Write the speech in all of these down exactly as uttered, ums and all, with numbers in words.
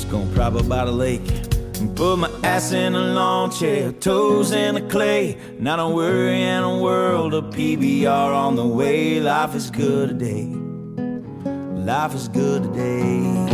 Just gonna prop up by the lake and put my ass in a lawn chair, toes in the clay. Not a worry in a world of P B R on the way. Life is good today. Life is good today.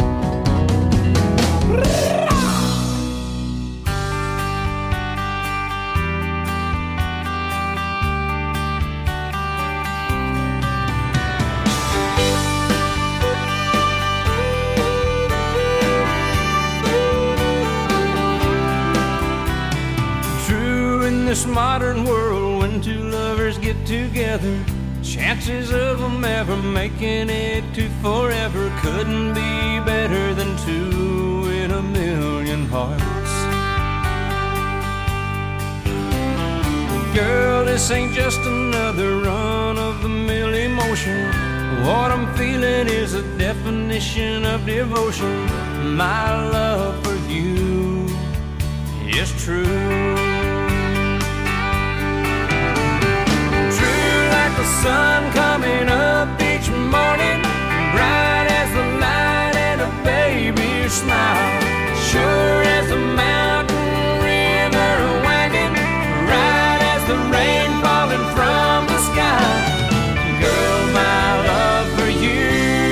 This modern world, when two lovers get together, chances of them ever making it to forever couldn't be better than two in a million hearts. Girl, this ain't just another run-of-the-mill emotion. What I'm feeling is a definition of devotion. My love for you is true. The sun coming up each morning, bright as the light and a baby's smile, sure as the mountain river winding, right as the rain falling from the sky. Girl, my love for you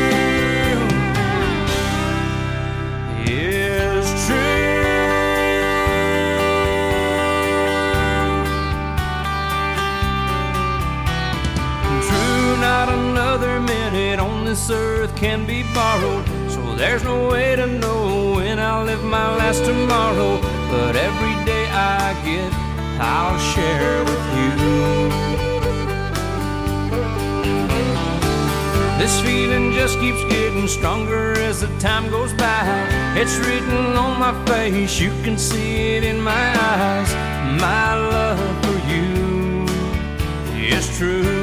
is true. Not another minute on this earth can be borrowed, so there's no way to know when I'll live my last tomorrow. But every day I get, I'll share with you. This feeling just keeps getting stronger as the time goes by. It's written on my face, you can see it in my eyes. My love for you is true.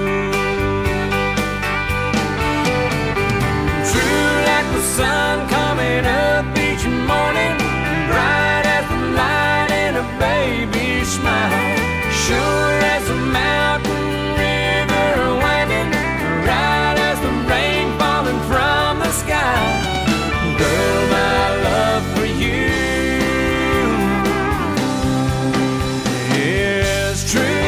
The sun coming up each morning, bright as the light and a baby's smile, sure as the mountain river winding, right as the rain falling from the sky. Girl, my love for you is true.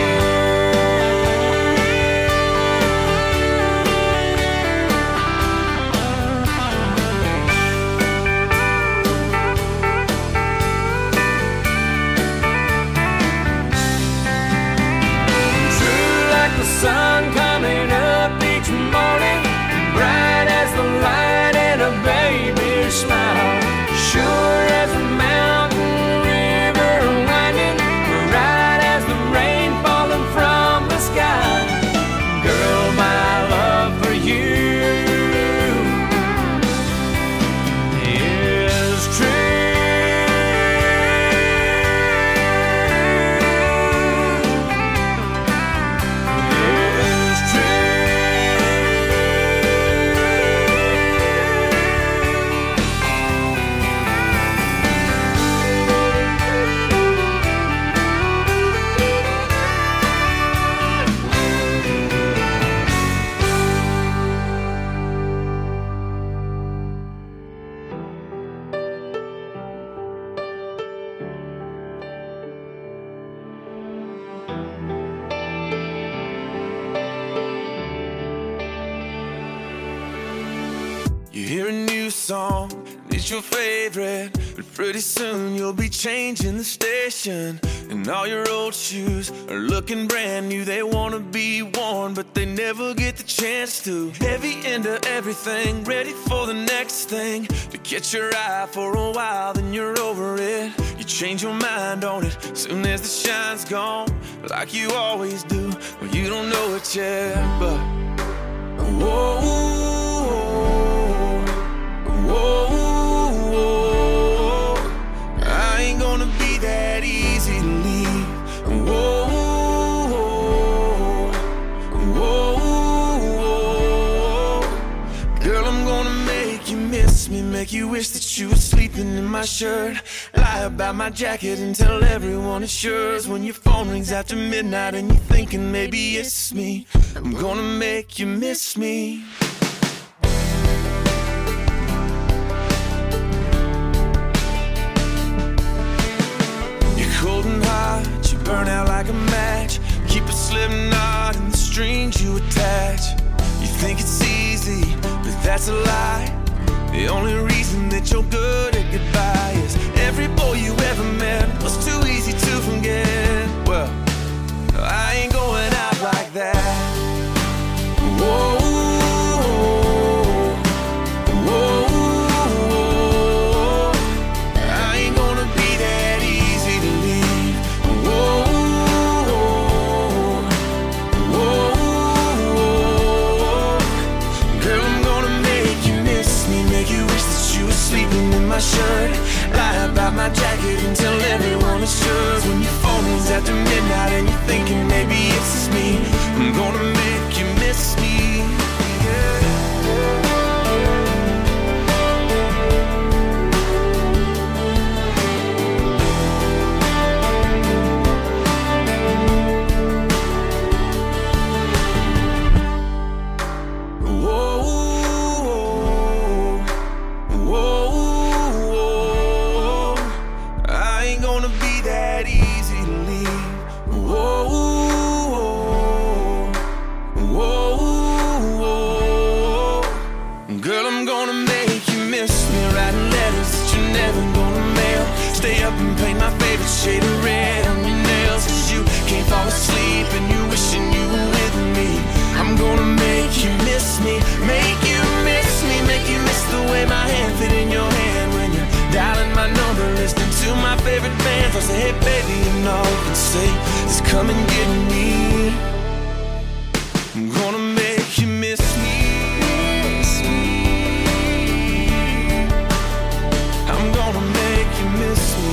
Sun coming up each morning, bright as the light and a baby's smile, sure as the mountain river winding, right as the rain falling from the sky. Girl, my love for you is true. You hear a new song, and it's your favorite, but pretty soon you'll be changing the station. And all your old shoes are looking brand new. They wanna be worn, but they never get the chance to. Heavy into everything, ready for the next thing. To catch your eye for a while, then you're over it. You change your mind on it, soon as the shine's gone, like you always do. Well, you don't know it yet, but whoa. Whoa, whoa, I ain't gonna be that easy to leave. Whoa, whoa, whoa, girl, I'm gonna make you miss me, make you wish that you were sleeping in my shirt. Lie about my jacket and tell everyone it's yours. When your phone rings after midnight and you're thinking maybe it's me, I'm gonna make you miss me. burn out like a match. Keep a slip knot in the strings you attach. You think it's easy, but that's a lie. The only reason that you're good at goodbye is every boy you ever met was too easy to forget. Well, I ain't going out like that. Whoa, whoa, I ain't gonna be that easy to leave. Whoa, whoa, girl, I'm gonna make you miss me, make you wish that you were sleeping in my shirt. Lie about my jacket and tell everyone it's yours. When your phone is after midnight and you're thinking maybe it's just me, I'm gonna make you miss me. Shade of red on your nails, cause you can't fall asleep and you wishing you were with me. I'm gonna make you miss me, make you miss me, make you miss the way my hand fit in your hand when you're dialing my number, listening to my favorite bands. I'll say, hey baby, you know, and say, just come and get me. I'm gonna make you miss me. I'm gonna make you miss me.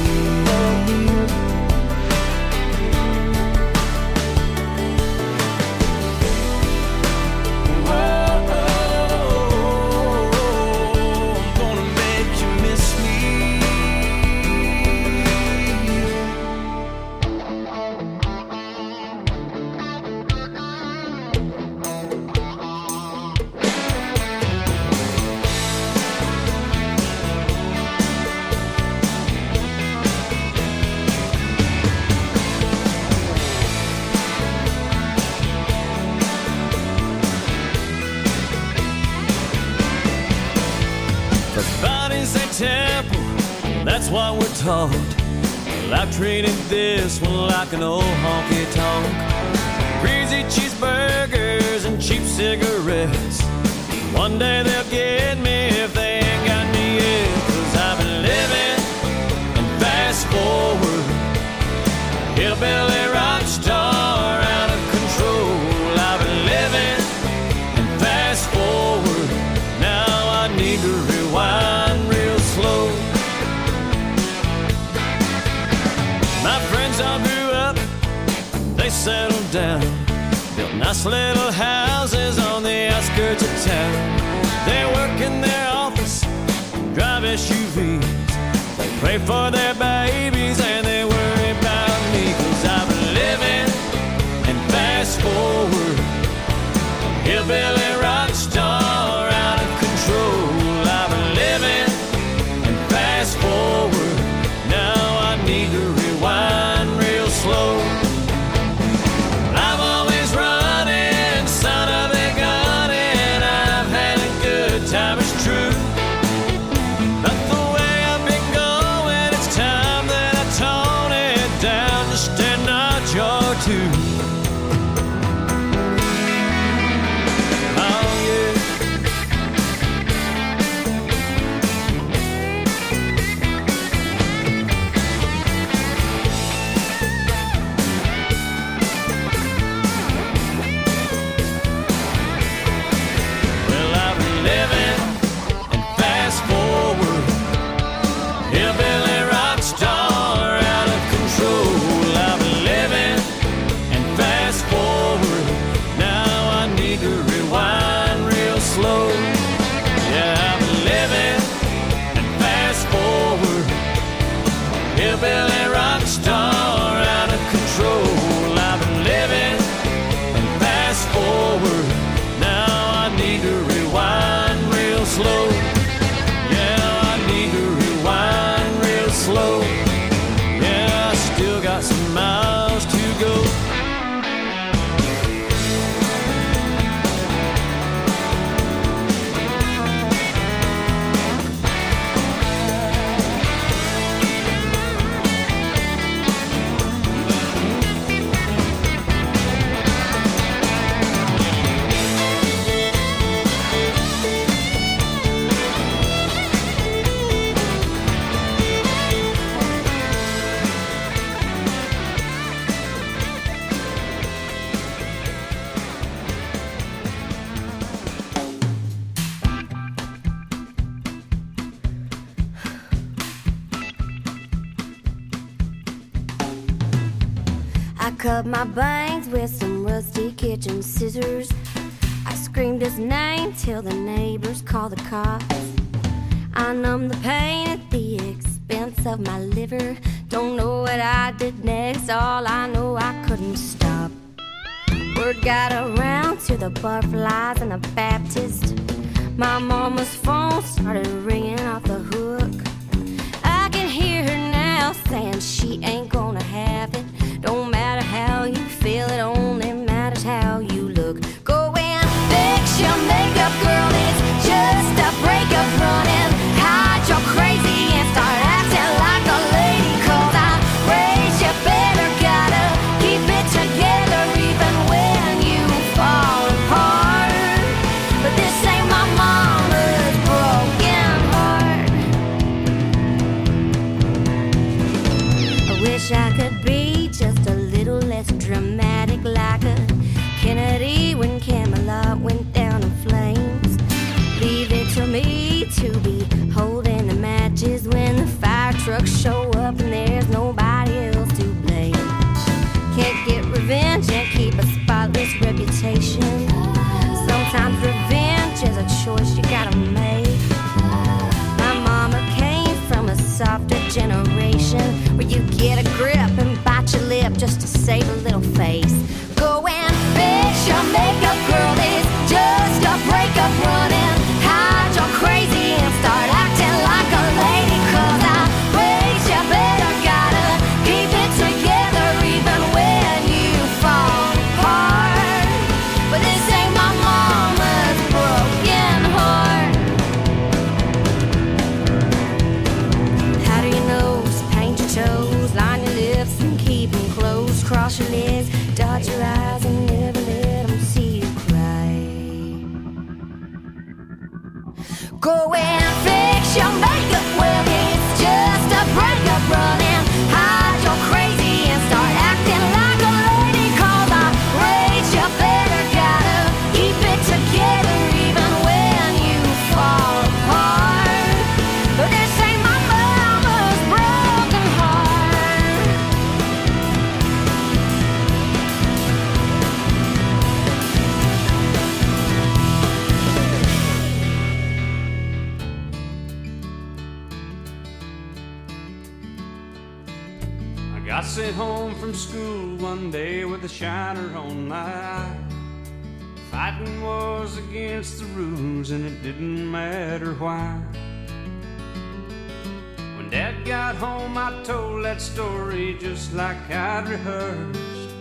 That's what we're taught. Well, I've treated this one like an old honky-tonk. Greasy cheeseburgers and cheap cigarettes. One day they'll get me if they ain't got me yet. Cause I've been living and fast forward, hillbilly rock star out of control. I've been living and fast forward, now I need to rewind real slow. My friends all grew up, they settled down, built nice little houses on the outskirts of town. They work in their office, drive S U Vs. They pray for their babies and they worry about me. Cause I've been living and fast forward, hillbilly rock star out of control. I've been living and fast forward, now I need to rewind real slow. I'm always running, son of a gun, and I've had a good time, it's true. But the way I've been going, it's time cut my bangs with some rusty kitchen scissors. I screamed his name till the neighbors called the cops. I numbed the pain at the expense of my liver. Don't know what I did next, all I know I couldn't stop. Word got around to the butterflies and the Baptist. My mama's phone started ringing off the hook. I can hear her now saying she ain't gonna have it. Don't matter how you feel, it only matters how you look. Go and fix your makeup, girl, it's just a breakup. Running, hide your crazy and start acting like a lady. Cause I raised you better, gotta keep it together even when you fall apart. But this ain't my mama's broken heart. I wish I could be just a little less dramatic, like a Kennedy when Camelot went down in flames. Leave it to me to be holding the matches when the fire trucks show up and there's nobody else to blame. Can't get revenge and keep a spotless reputation. Sometimes revenge is a choice you gotta make. My mama came from a softer generation where you get a grip and bite your lip just to save a little face. Go and fix your makeup, girl, it's just a breakup. Running, hide your crazy and start acting like a lady. Cause I raised you better, gotta keep it together even when you fall apart. But this ain't my mama's broken heart. Powder your nose, paint your toes, line your lips and keep them closed. Cross your legs, dot your eyes and never let them see you cry. Go and fix your makeup, well it's just a breakup. Running, hide your crazy and start acting like a lady. Cause I raised you better, gotta keep it together even when you fall apart. But this ain't my mama's broken heart. I got sent home from school one day with a shiner on my eye. Fighting was against the rules and it didn't matter why. When Dad got home I told that story just like I'd rehearsed.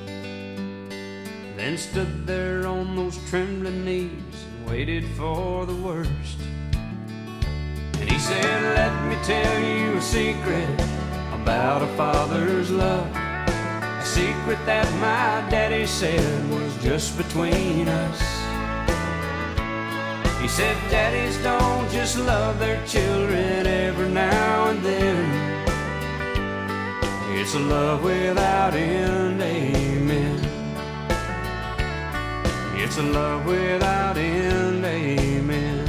Then stood there on those trembling knees and waited for the worst. And he said, let me tell you a secret about a father's love. A secret that my daddy said was just between us. He said daddies don't just love their children every now and then. It's a love without end, amen. It's a love without end, amen.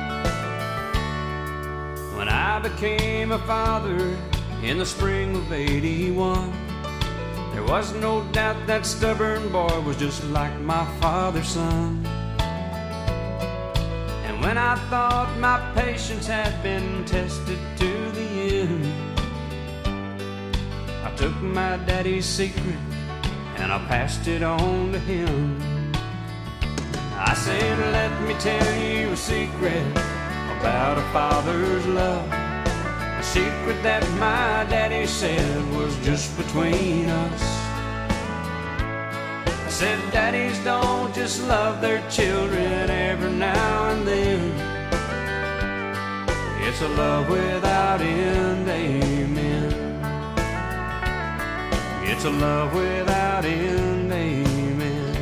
When I became a father in the spring of eighty-one, there was no doubt that stubborn boy was just like my father's son. And when I thought my patience had been tested to the end, I took my daddy's secret and I passed it on to him. I said, let me tell you a secret about a father's love. A secret that my daddy said was just between us. I said daddies don't just love their children every now and then. It's a love without end, amen. It's a love without end, amen.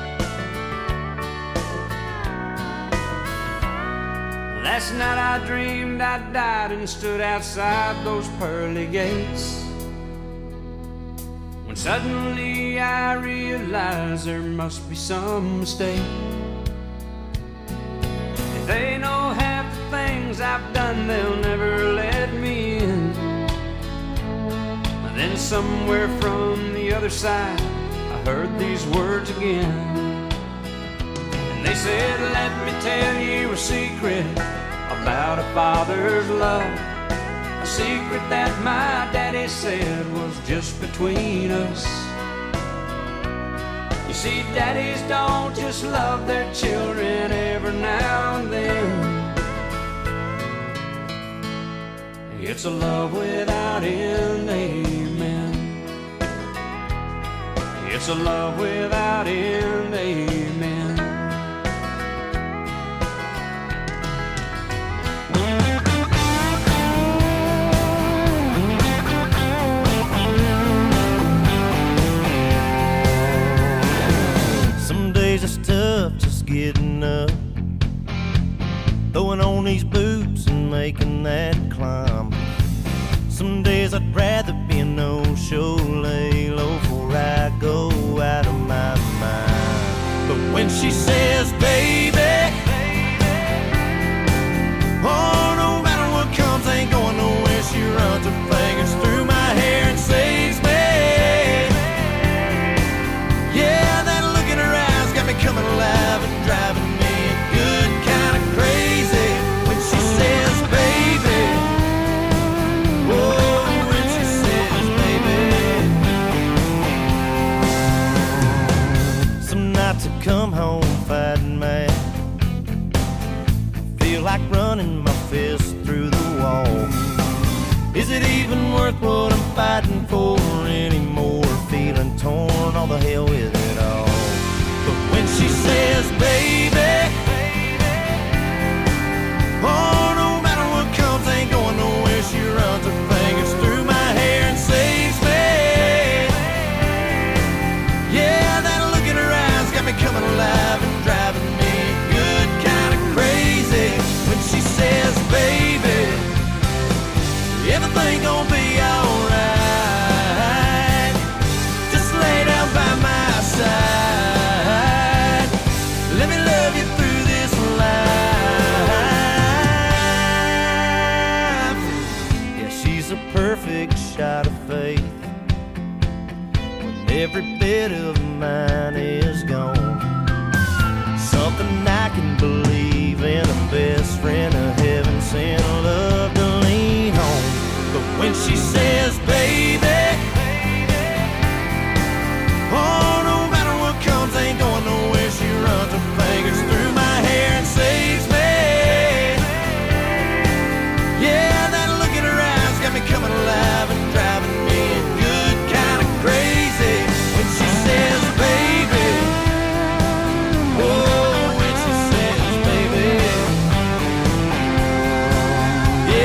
Last night I dreamed I died and stood outside those pearly gates, when suddenly I realized there must be some mistake. If they know half the things I've done, they'll never let me in. But then somewhere from the other side, heard these words again. And they said, let me tell you a secret about a father's love. A secret that my daddy said was just between us. You see, daddies don't just love their children every now and then. It's a love without end, amen. It's a love without end, amen. Some days it's tough just getting up, throwing on these boots and making that climb. Some days I'd rather be a no-show, lay low before I go out of my mind. But when she says, baby, oh, no matter what comes, ain't going nowhere. She runs her fingers through my hair and saves me. Yeah, that look in her eyes got me coming alive and driving me good kind of crazy. When she says, baby, oh, when she says, baby. Some nights I come home fighting mad, feel like running my fist through the wall. Is it even worth what I'm fighting for anymore? Feeling torn, all the hell with it all. But when she says, baby, oh, no matter what comes, ain't going nowhere. She runs her fingers through my hair and saves me. Yeah, that look in her eyes got me coming alive and driving me good kind of crazy. When she says, baby, everything gonna be alright. Just lay down by my side. Let me love you through this life. Yeah, she's a perfect shot of faith when every bit of mine is gone. Something I can believe in, a best friend, a heaven sent love to lean on. But when she says, baby, oh, no matter what comes, ain't going nowhere. She runs her fingers through my hair and saves me. Yeah, that look in her eyes got me coming alive and driving me good kind of crazy. When she says, baby, oh, when she says, baby,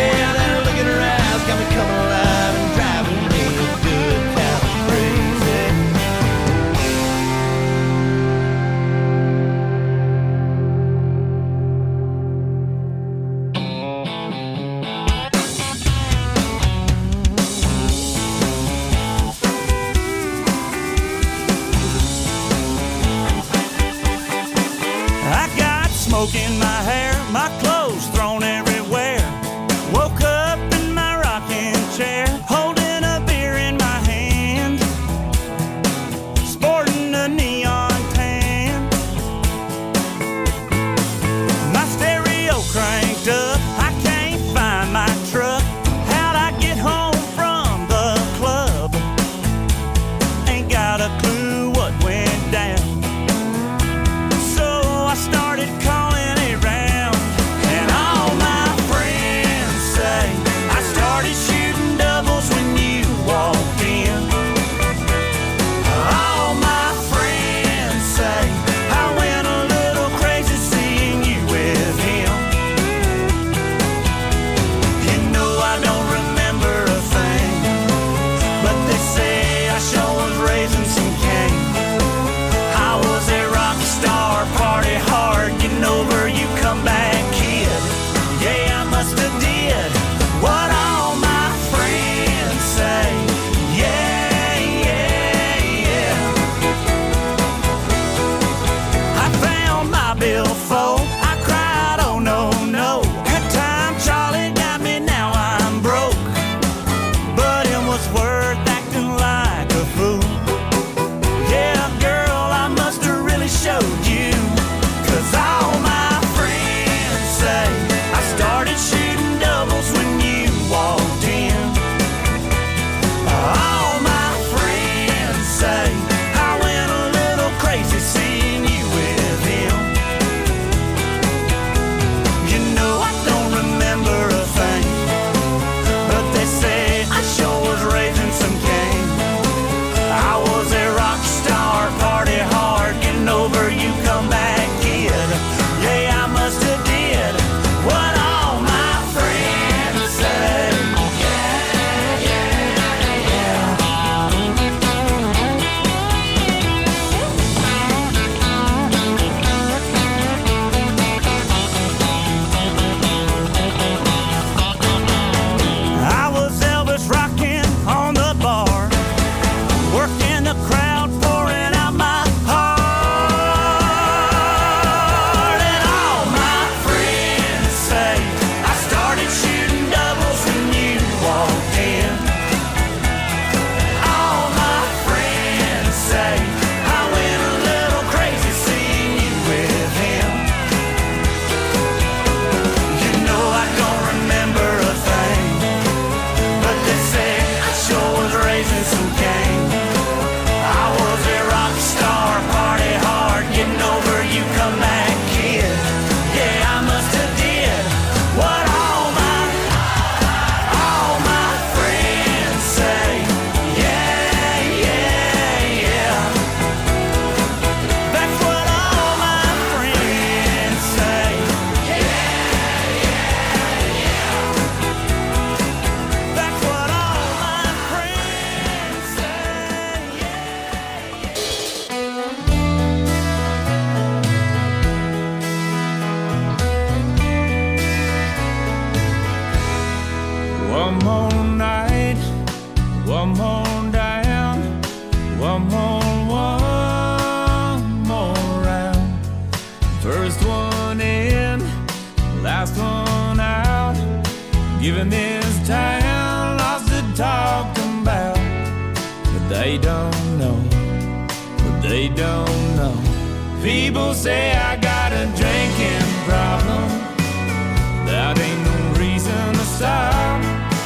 Come on down, one more, one more round. First one in, last one out. Giving this town lots to talk about. But they don't know, but they don't know. People say I got a drinking problem. That ain't no reason to stop.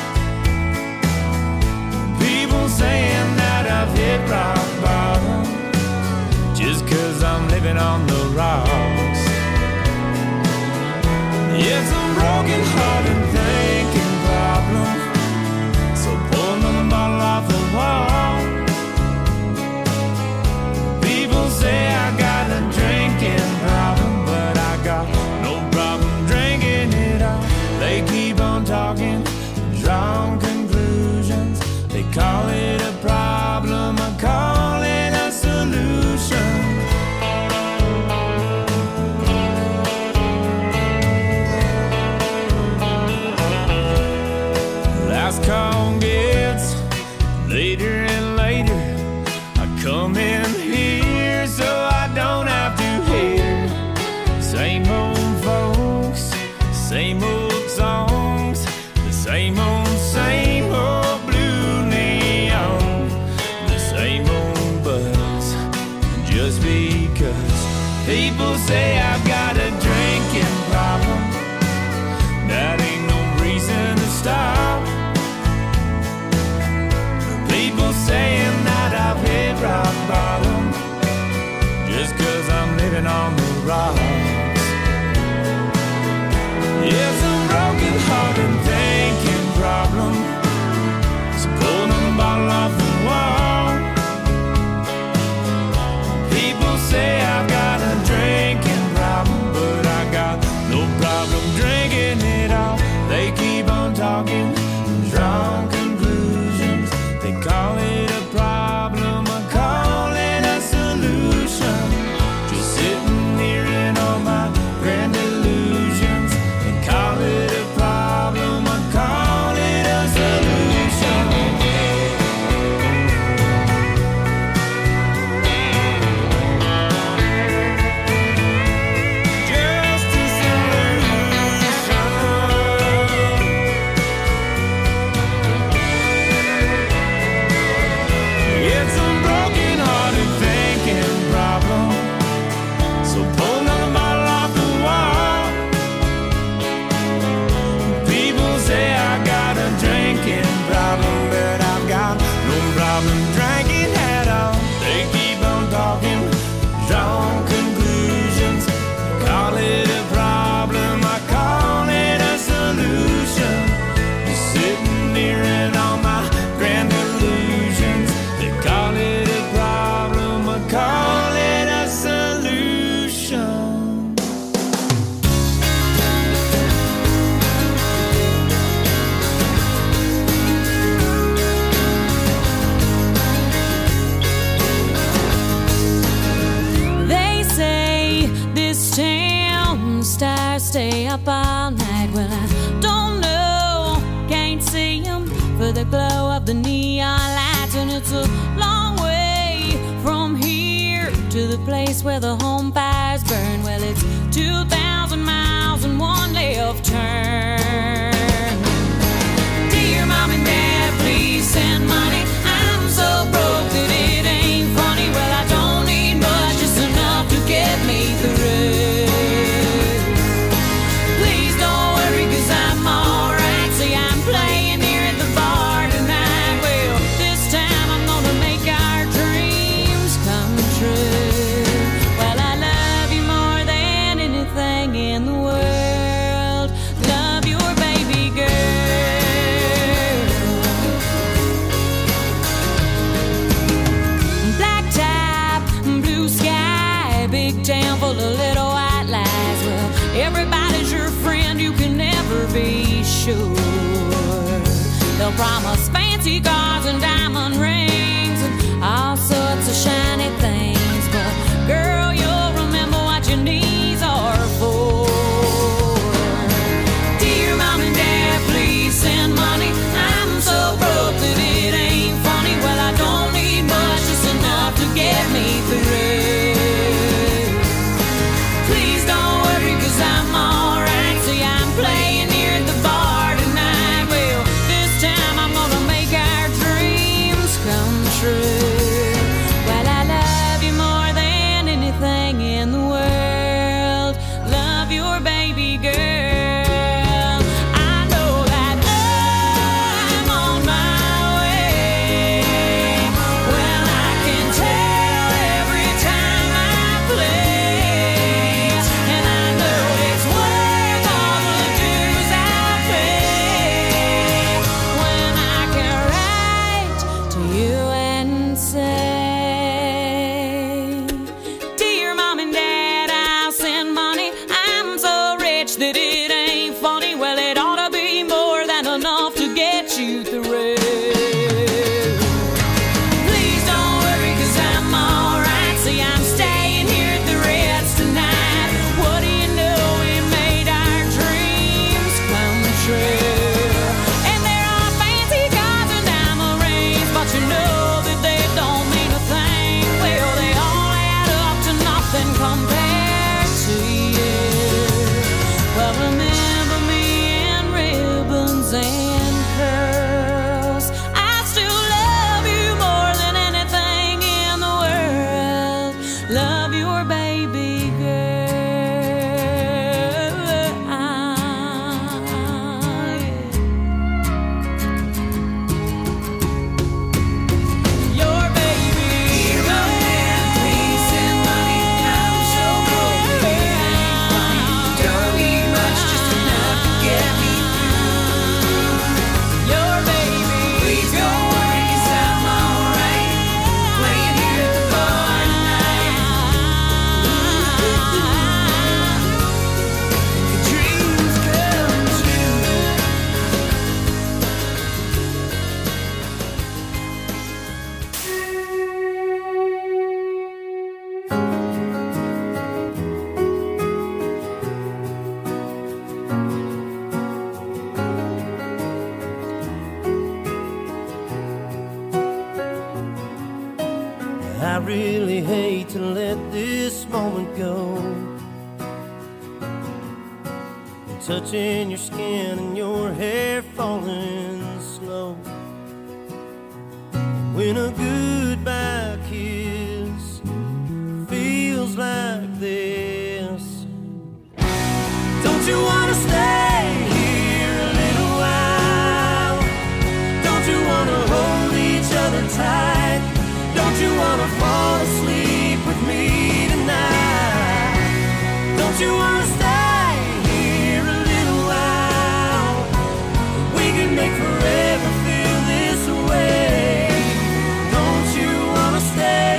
People saying that I've hit rock bottom just cause I'm living on the rocks. It's a broken heart and thinking problem. So pull another bottle off the wall. People say I got a drinking problem, but I got no problem drinking it all. They keep on talking, drawing conclusions. They call it a problem, I call it a solution. Last call gets later and later. I come in here so I don't have to hear same old folks, same old songs, the same old, same old blue neon, the same old buzz. Just because people say I've got a drinking problem, that ain't no reason to stop. People saying that I've hit rock bottom just cause I'm living on the rocks. It's a broken heart and thinking problem. So pull another bottle off the wall. People say I've got a drinking problem, but I got no problem drinking it all. They keep on talking, drawing conclusions. They call it a problem, I call it a solution. Just sitting here in all my grand illusions. They call it a problem, I call it a solution. Just a solution. It's a broken hearted thinking problem. So pull another bottle off the wall. People say I got a drinking problem, but I've got no problem drinking at all. They keep on talking, drawing conclusions. Call it a problem, I call it a solution. Just sitting here in all my grand illusions. They call it a problem, I call it a solution. They say this town stars stay up all night. Well, I don't know, can't see 'em for the glow of the neon lights. And it's a long way from here to the place where the home fires burn. Well, it's two thousand miles and one left turn. Dear mom and dad, please send money. I'm so broke that it ain't funny. Well, I don't need much, just enough to get me through. Please don't worry, cause I'm alright. See, I'm playing here at the bar tonight. Well, this time I'm gonna make our dreams come true. Well, I love you more than anything in the world. Love your baby girl. Black top, blue sky, big town full of little white lies. Well, everybody's your friend, you can never be sure. They'll promise fancy cars and diamond rings and all sorts of shiny things, but girl, you'll remember what your knees are for. Dear mom and dad, please send money. I'm so broke that it ain't funny. I really hate to let this moment go. Touching your skin and your hair falling slow. When a goodbye kiss feels like this. Don't you wanna stay here a little while? Don't you wanna hold each other tight? Don't you wanna fall asleep with me tonight? Don't you wanna stay here a little while? We can make forever feel this way. Don't you wanna stay?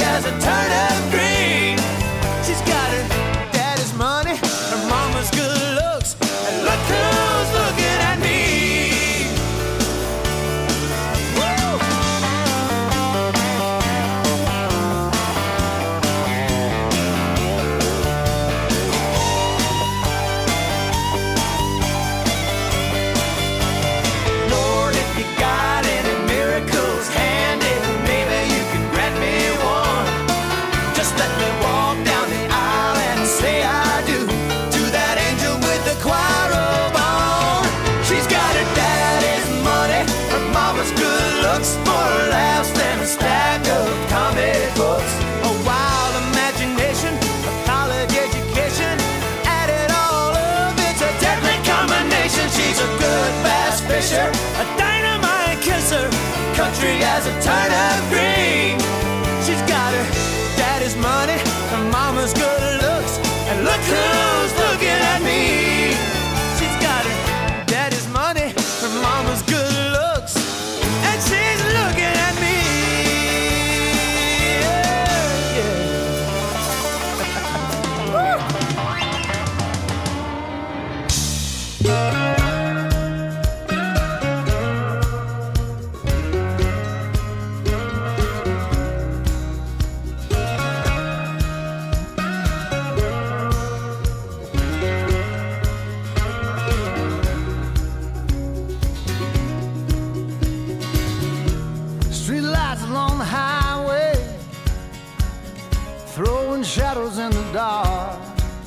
She's got her daddy's money, her mama's good turnip green. She's got her daddy's money, her mama's good looks, and look who's looking at me. She's got her daddy's money, her mama's good looks, and she's looking at me. Yeah, yeah. Shadows in the dark,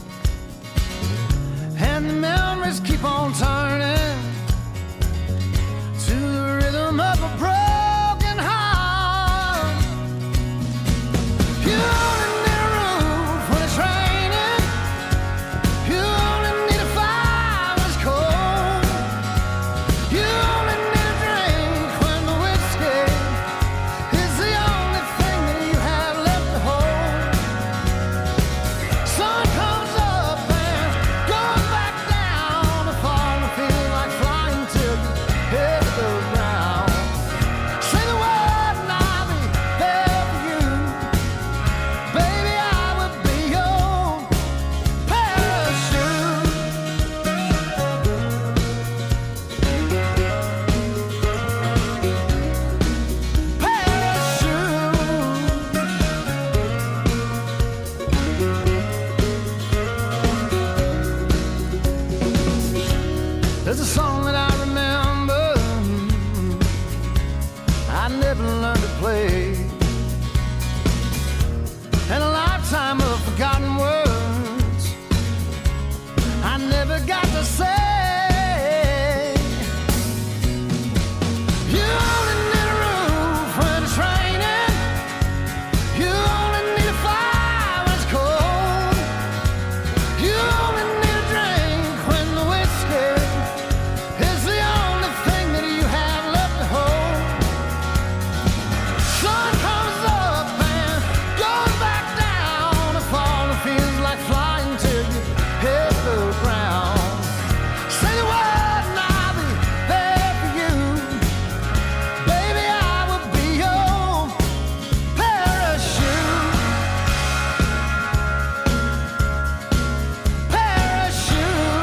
and the memories keep on turning to the rhythm of a broken heart. You only need a roof when it's raining. You only need a fire when it's cold. You only need a drink when the whiskey is the only thing that you have left to hold. Sun comes up and goes back down. The fall and feel like flying till you hit the ground. Say the word and I'll be there for you. Baby, I would be your parachute. Parachute. There's a song that I remember I never learned to play, and a lifetime of forgotten words I never got to say. You only need a roof when it's raining. You only need a fire when it's cold. You only need a drink when the whiskey is the only thing that you have left to hold. Sun comes up and goes back down. The fall and feels like flying till you hit the ground. Say the word and I'll be there for you. Baby, I will be your parachute. Parachute.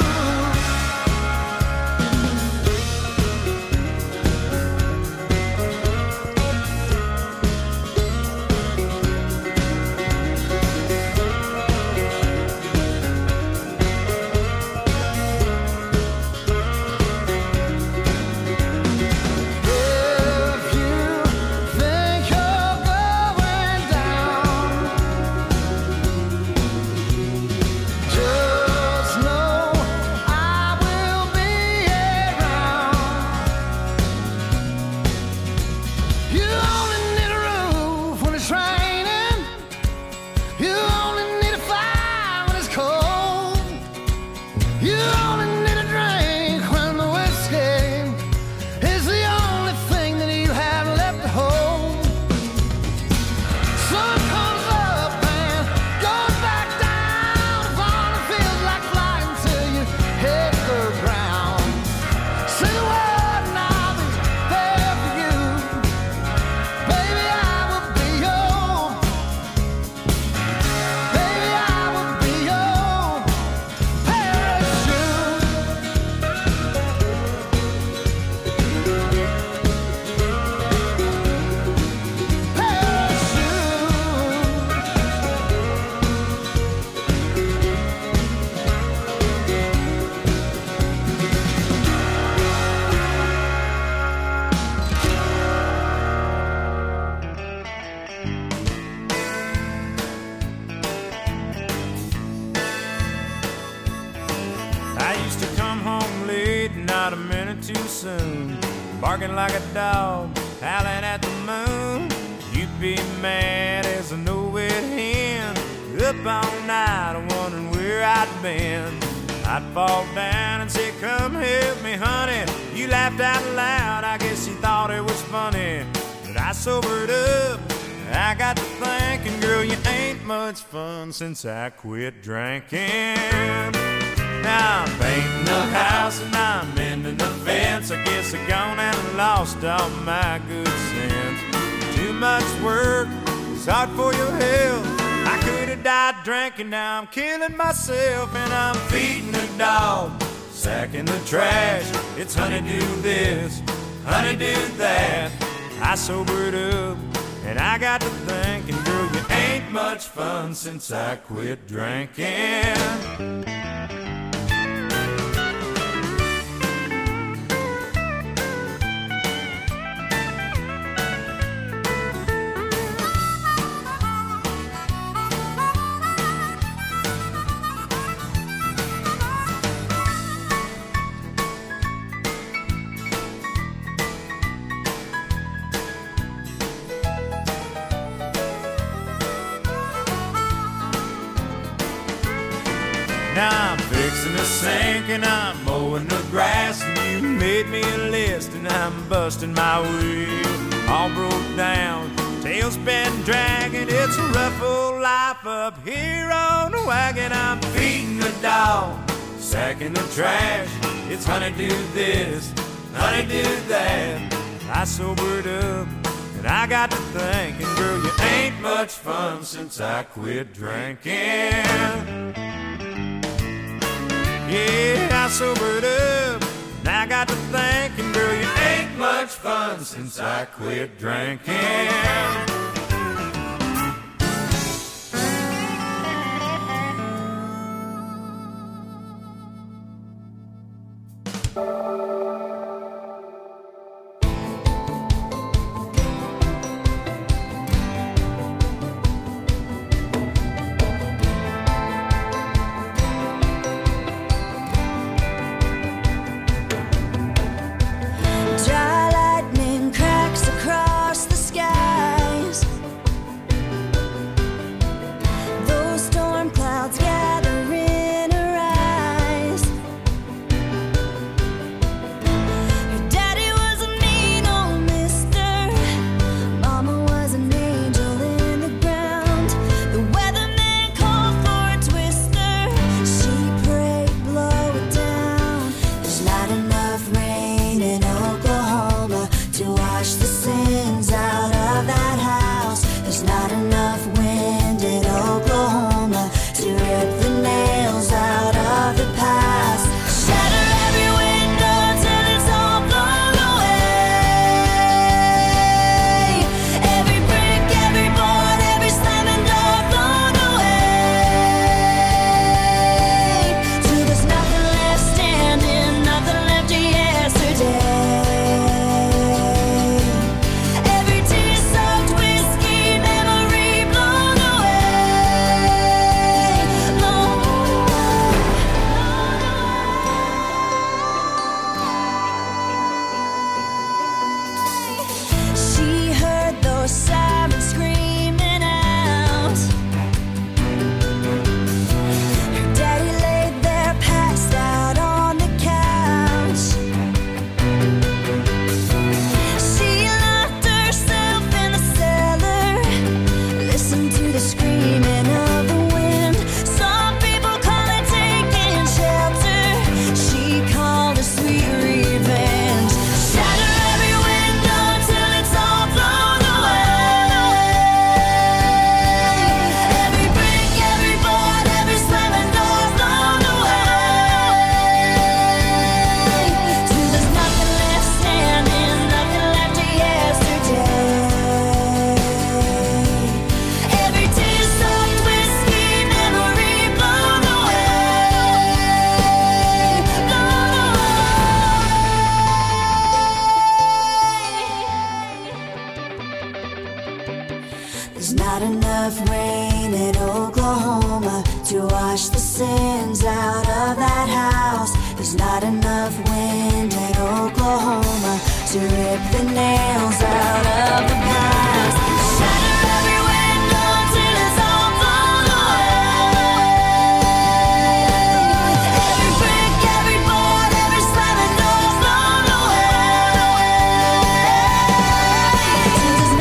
If you think you're going down, just know I will be around. You only need a roof when it's raining. You only need a fire when it's cold. You only need a drink when the whiskey is the only thing that you have left to hold. Sun comes up and goes back down. The fall and feels like flying till you hit the ground. Say the word and I'll be there for you. Baby, I will be your. Baby, I will be your parachute. I used to come home late, not a minute too soon, barking like a dog, howling at the moon. You'd be mad as a no-wit hen, up all night wondering where I'd been. I'd fall down and say, come help me, honey. You laughed out loud, I guess you thought it was funny. but I sobered up. I got to thinking, girl, you ain't much fun since I quit drinking. Now I'm painting the house and I'm mending the fence. I guess I gone and lost all my good sense. Too much work, it's hard for your health. I could have died drinking, now I'm killing myself. And I'm feeding the dog, sacking the trash. It's honeydew this, honeydew that. I sobered up and I got to thinking, girl, you ain't much fun since I quit drinking. Now I'm fixing the sink and I'm mowing the grass, and you made me a list and I'm busting my wheel. All broke down, tail's been dragging. It's a rough old life up here on the wagon. I'm feeding the dog, sacking the trash. It's honeydew this, honeydew that. I sobered up and I got to thinking, girl, you ain't much fun since I quit drinking. Yeah, I sobered up and I got to thinking, girl, you ain't much fun since I quit drinking. There's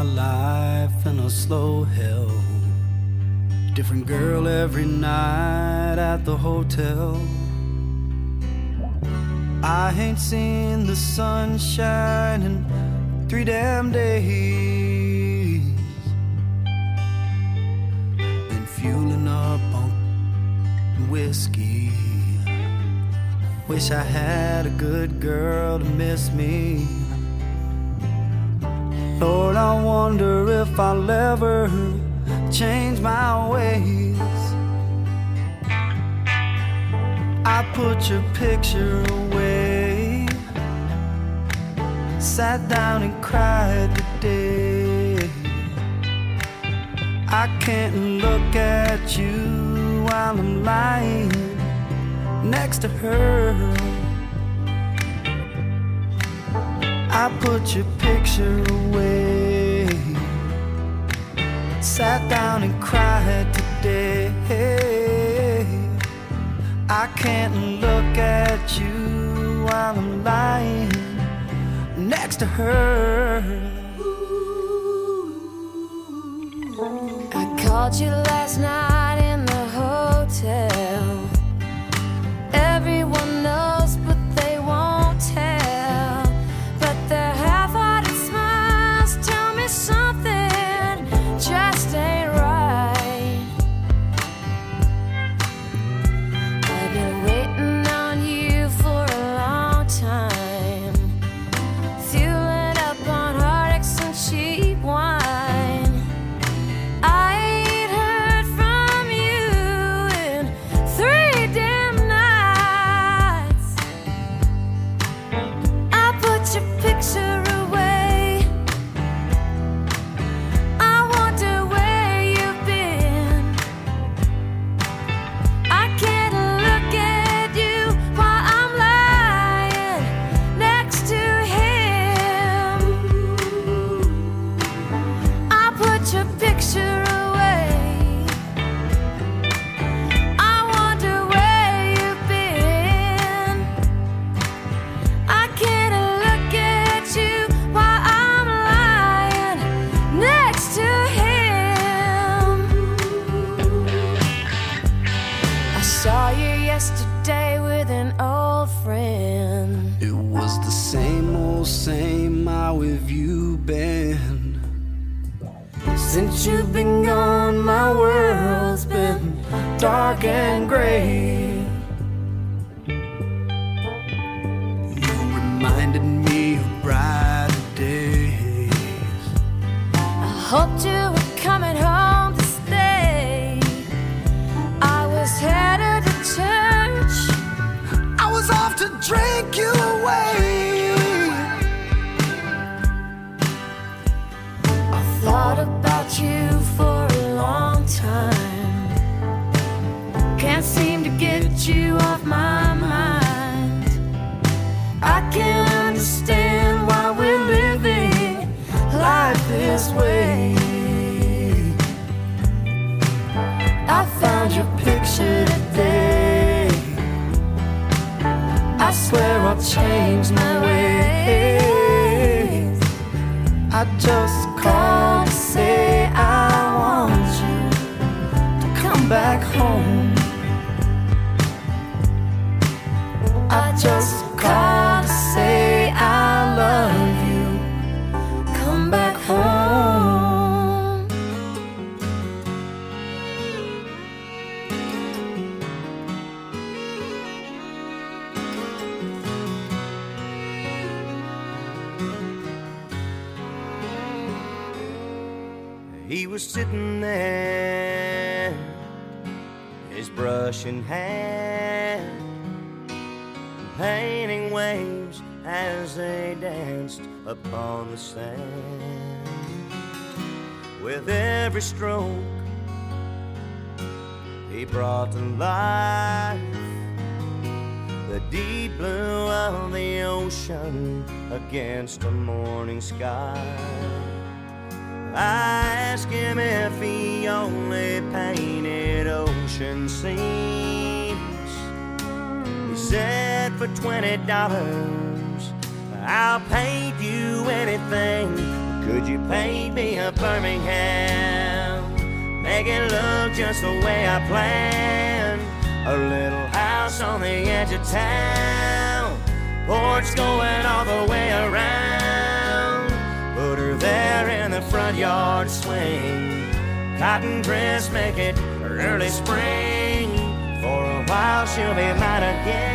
my life in a slow hell. Different girl every night at the hotel. I ain't seen the sunshine in three damn days. Been fueling up on whiskey. Wish I had a good girl to miss me. Lord, I wonder if I'll ever change my ways. I put your picture away, sat down and cried today. I can't look at you while I'm lying next to her. I put your picture away, sat down and cried today. I can't look at you while I'm lying next to her. I called you last night in the hotel. Everyone knows, but they won't tell. But their half-hearted smiles tell me something just ain't right. I've been waiting on you for a long time, fueling up on heartaches and cheap wine. I ain't heard from you in three damn nights. I put your picture away. I wonder where you've been. I can't look at you while I'm lying next to him. I put your picture away. I wonder where you've been. I can't look at you while I'm lying next to him. I saw you yesterday with an old friend. It was the same old same. How have you been? Since you've been gone, my world's been dark and gray. You reminded me of brighter days. I hoped you were coming home to stay. I was headed to church. I was off to drink you away. I thought about you for a long time. Can't seem to get you off my mind. I can't understand why we're living life this way. I found your picture today. I swear I'll change my ways. I just called to say I want you to come back home. I just called to say I love you. Come back home. He was sitting there, his brush in hand, painting waves as they danced upon the sand. With every stroke, he brought to life the deep blue of the ocean against a morning sky. I asked him if he only painted ocean scenes. He said, for twenty dollars, I'll paint you anything. Could you paint me a Birmingham? Make it look just the way I planned. A little house on the edge of town, porch going all the way around. Put her there in the front yard swing. Cotton dress, make it early spring. For a while she'll be mine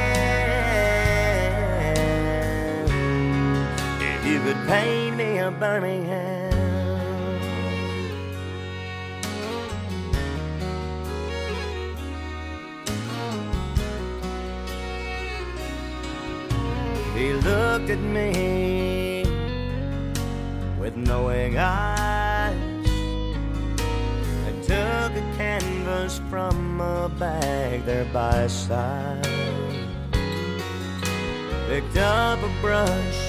again. If you could paint me a Birmingham. He looked at me with knowing eyes and took a canvas from a bag there by his side. Picked up a brush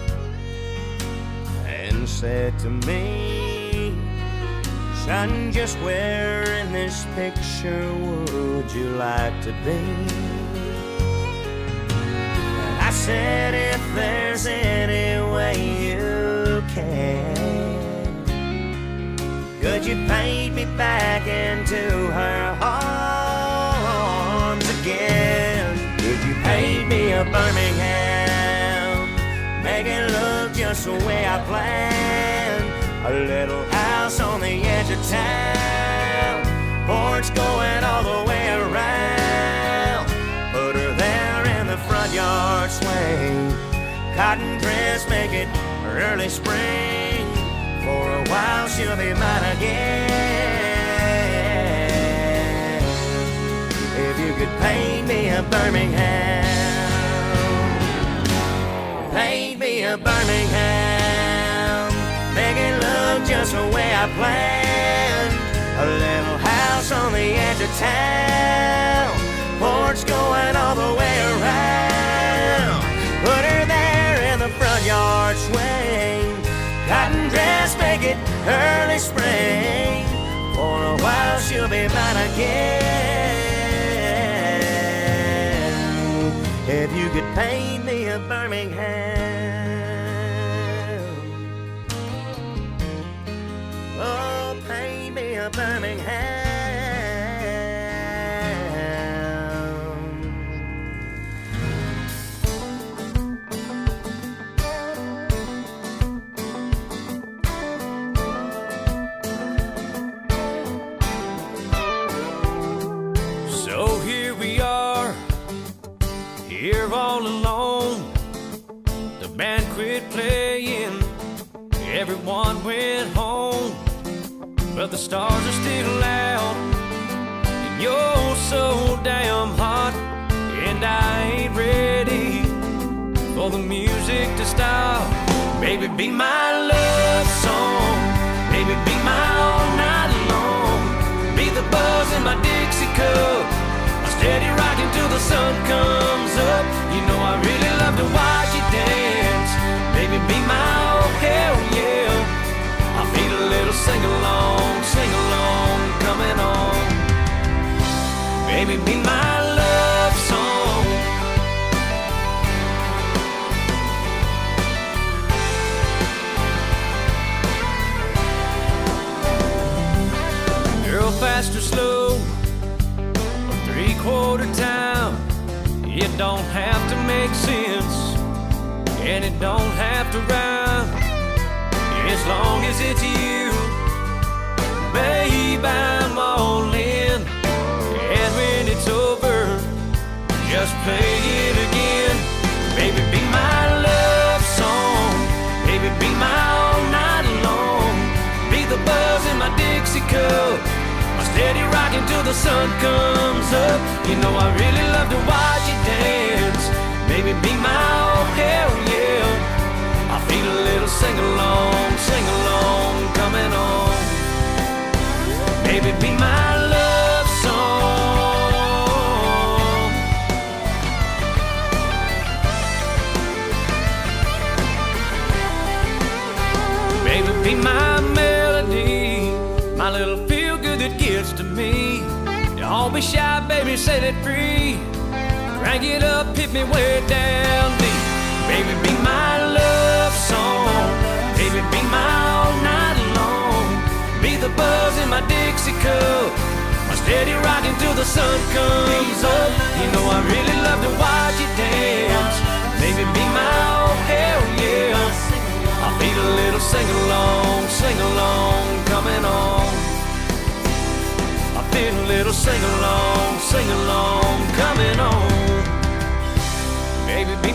and said to me, "Son, just where in this picture would you like to be?" I said, "If there's any way you can, could you paint me back into her arms again? Could you paint me a Birmingham? Make it look just the way I planned. A little house on the edge of town, porch going all the way around. Put her there in the front yard swing. Cotton dress, make it early spring. For a while she'll be mine again. If you could paint me a Birmingham, paint me a Birmingham. Make it look just the way I planned. A little house on the edge of town, porch going all the way around. Put her there in the front yard swing. Cotton dress, make it early spring. For a while she'll be mine again. If you could paint me a Birmingham, oh, paint me a Birmingham. Here all alone, the band quit playing, everyone went home, but the stars are still out, and you're so damn hot, and I ain't ready for the music to stop. Baby, be my love song, baby, be my all night long, be the buzz in my Dixie cup, steady rocking till the sun comes up. You know I really love to watch you dance. Baby, be my oh hell yeah. I feel a little sing-along, sing-along coming on. Baby, be my love song. Girl, fast or slow, three-quarter time, it don't have to make sense, and it don't have to rhyme, as long as it's you. Babe, I'm all in, and when it's over, just play it again. Baby, be my love song, baby, be my all night long, be the buzz in my Dixie cup, steady rocking till the sun comes up. You know I really love to watch you dance. Baby, be my oh hell yeah. I feel a little sing-along, sing-along coming on. Baby, be my love song. Baby, be my melody, my little feel-good that gets to me. Don't be shy, baby, set it free. Crank it up, hit me way down deep. Baby, be my love song. Baby, be my all night long. Be the buzz in my Dixie cup, my steady rocking till the sun comes up. You know I really love to watch you dance. Baby, be my oh hell yeah. I feel a little sing-along, sing-along coming on. I feel a little sing-along, sing-along coming on. Baby,